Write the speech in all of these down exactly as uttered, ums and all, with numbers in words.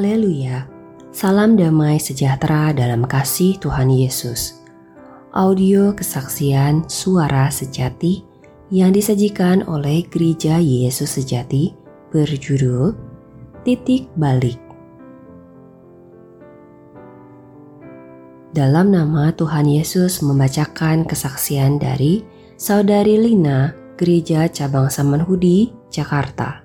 Haleluya! Salam damai sejahtera dalam kasih Tuhan Yesus. Audio kesaksian Suara Sejati yang disajikan oleh Gereja Yesus Sejati berjudul Titik Balik. Dalam nama Tuhan Yesus membacakan kesaksian dari Saudari Lina, Gereja Cabang Samanhudi, Jakarta.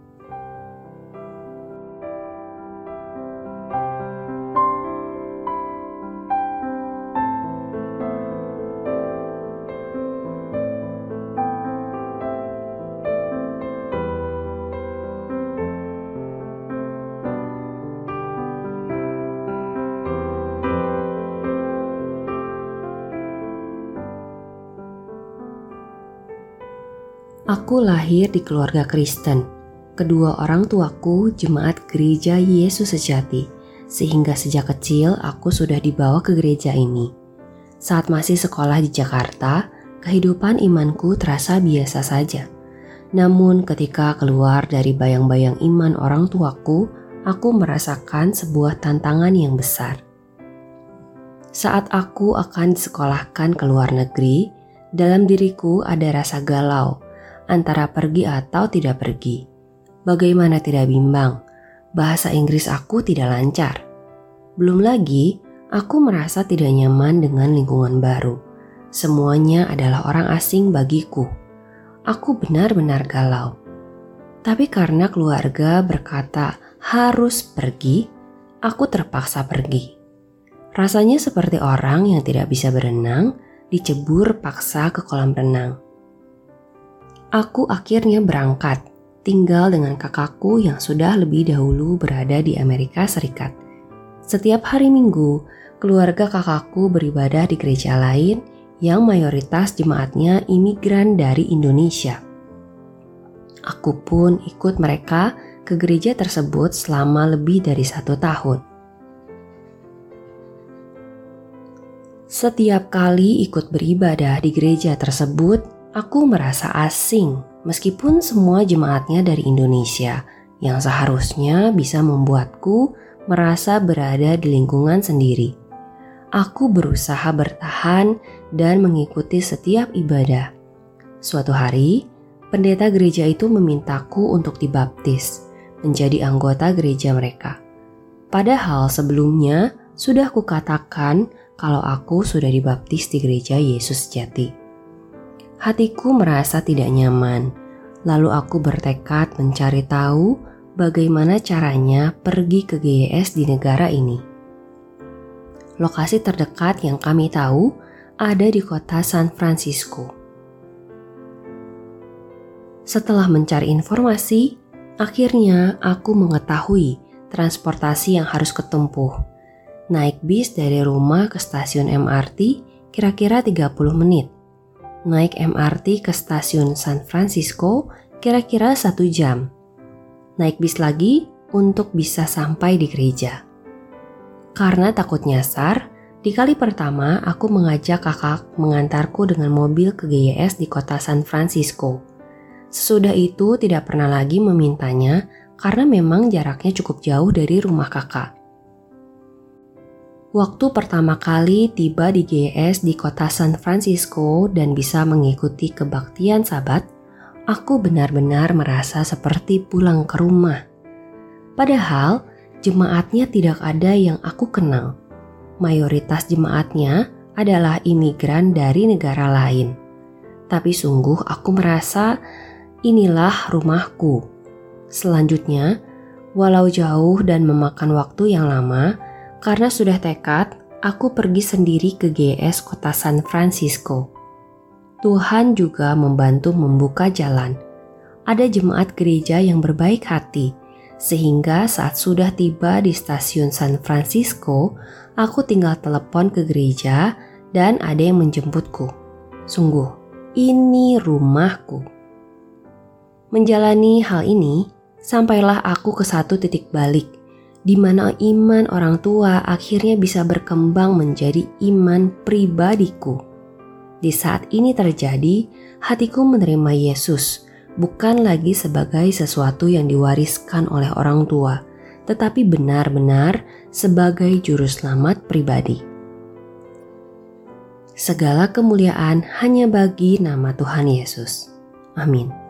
Aku lahir di keluarga Kristen. Kedua orang tuaku jemaat Gereja Yesus Sejati, sehingga sejak kecil aku sudah dibawa ke gereja ini. Saat masih sekolah di Jakarta, kehidupan imanku terasa biasa saja. Namun ketika keluar dari bayang-bayang iman orang tuaku, aku merasakan sebuah tantangan yang besar. Saat aku akan disekolahkan ke luar negeri, dalam diriku ada rasa galau antara pergi atau tidak pergi. Bagaimana tidak bimbang, bahasa Inggris aku tidak lancar. Belum lagi, aku merasa tidak nyaman dengan lingkungan baru. Semuanya adalah orang asing bagiku. Aku benar-benar galau. Tapi karena keluarga berkata harus pergi, aku terpaksa pergi. Rasanya seperti orang yang tidak bisa berenang, dicebur paksa ke kolam renang. Aku akhirnya berangkat, tinggal dengan kakakku yang sudah lebih dahulu berada di Amerika Serikat. Setiap hari Minggu, keluarga kakakku beribadah di gereja lain yang mayoritas jemaatnya imigran dari Indonesia. Aku pun ikut mereka ke gereja tersebut selama lebih dari satu tahun. Setiap kali ikut beribadah di gereja tersebut, aku merasa asing meskipun semua jemaatnya dari Indonesia yang seharusnya bisa membuatku merasa berada di lingkungan sendiri. Aku berusaha bertahan dan mengikuti setiap ibadah. Suatu hari, pendeta gereja itu memintaku untuk dibaptis menjadi anggota gereja mereka. Padahal sebelumnya sudah kukatakan kalau aku sudah dibaptis di gereja Yesus Sejati. Hatiku merasa tidak nyaman, lalu aku bertekad mencari tahu bagaimana caranya pergi ke G Y S di negara ini. Lokasi terdekat yang kami tahu ada di kota San Francisco. Setelah mencari informasi, akhirnya aku mengetahui transportasi yang harus kutempuh. Naik bis dari rumah ke stasiun M R T kira-kira tiga puluh menit. Naik M R T ke stasiun San Francisco kira-kira satu jam. Naik bis lagi untuk bisa sampai di gereja. Karena takut nyasar, di kali pertama aku mengajak kakak mengantarku dengan mobil ke G Y S di kota San Francisco. Sesudah itu tidak pernah lagi memintanya karena memang jaraknya cukup jauh dari rumah kakak. Waktu pertama kali tiba di G Y S di kota San Francisco dan bisa mengikuti kebaktian Sabat, aku benar-benar merasa seperti pulang ke rumah. Padahal jemaatnya tidak ada yang aku kenal. Mayoritas jemaatnya adalah imigran dari negara lain. Tapi sungguh aku merasa inilah rumahku. Selanjutnya, walau jauh dan memakan waktu yang lama, karena sudah tekad, aku pergi sendiri ke G Y S kota San Francisco. Tuhan juga membantu membuka jalan. Ada jemaat gereja yang berbaik hati, sehingga saat sudah tiba di stasiun San Francisco, aku tinggal telepon ke gereja dan ada yang menjemputku. Sungguh, ini rumahku. Menjalani hal ini, sampailah aku ke satu titik balik, di mana iman orang tua akhirnya bisa berkembang menjadi iman pribadiku. Di saat ini terjadi, hatiku menerima Yesus bukan lagi sebagai sesuatu yang diwariskan oleh orang tua, tetapi benar-benar sebagai juru selamat pribadi. Segala kemuliaan hanya bagi nama Tuhan Yesus. Amin.